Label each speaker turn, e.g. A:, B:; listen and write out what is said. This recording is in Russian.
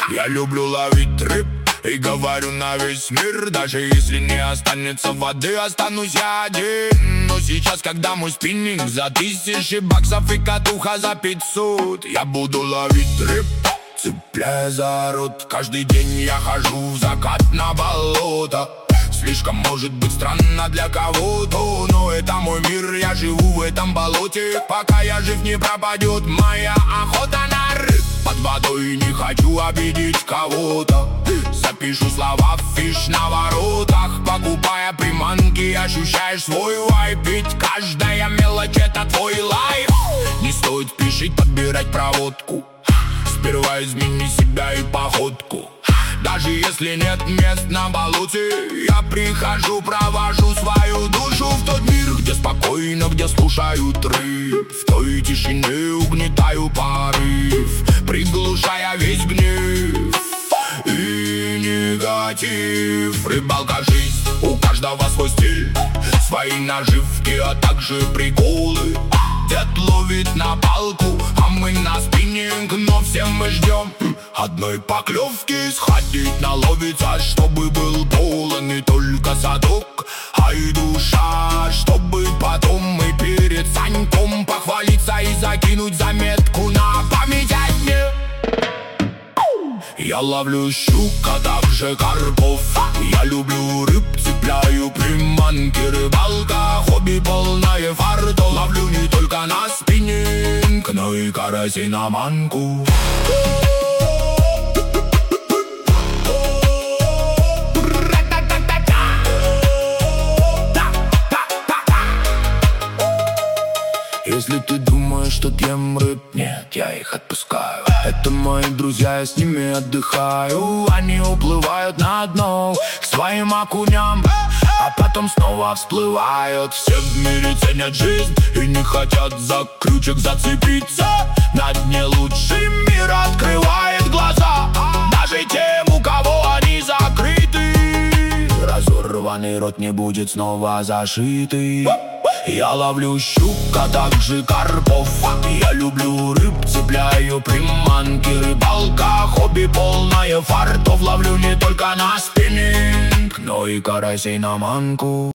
A: Я люблю ловить рыб и говорю на весь мир. Даже если не останется воды, останусь я один. Но сейчас, когда мой спиннинг за 1000 баксов и катуха за 500, я буду ловить рыб, цепляя за рот. Каждый день я хожу в закат на болото. Слишком может быть странно для кого-то, но это мой мир, я живу в этом болоте. Пока я жив, не пропадет моя охота на рыб. Под водой не хочу обидеть кого-то. Запишу слова в фиш на воротах. Покупая приманки, ощущаешь свой вайб. Ведь каждая мелочь — это твой лайф. Не стоит спешить подбирать проводку. Сперва измени себя и походку. Даже если нет мест на болоте, я прихожу, провожу свою душу в тот мир, где спокойно, где слушают рыб. В той тишине угнетаю порыв, приглушая весь гнев и негатив. Рыбалка — жизнь, у каждого свой стиль, свои наживки, а также приколы. Дед ловит на палку, а мы на спиннинг, но все мы ждем одной поклевки. Сходить наловиться, чтобы был полон не только задок, а и душа, чтобы потом мы перед Саньком похвалиться и закинуть заметку на память о дне. Я ловлю щук, а также карпов. Я люблю рыб, цепляю приманки. Рыбалка — хобби полное фарто. Ловлю не только на спиннинг, но и карасей на манку. Если ты думаешь, что ем рыб, нет, я их отпускаю. Это мои друзья, я с ними отдыхаю. Они уплывают на дно к своим окуням, а потом снова всплывают. Все в мире ценят жизнь и не хотят за крючок зацепиться. На дне лучший мир открывает глаза, даже тем, у кого они закрыты. Разорванный рот не будет снова зашитый. Я ловлю щук, а также карпов. Я люблю рыб, цепляю приманки. Рыбалка — хобби полное фартов. Ловлю не только на спиннинг, но и карасей на манку.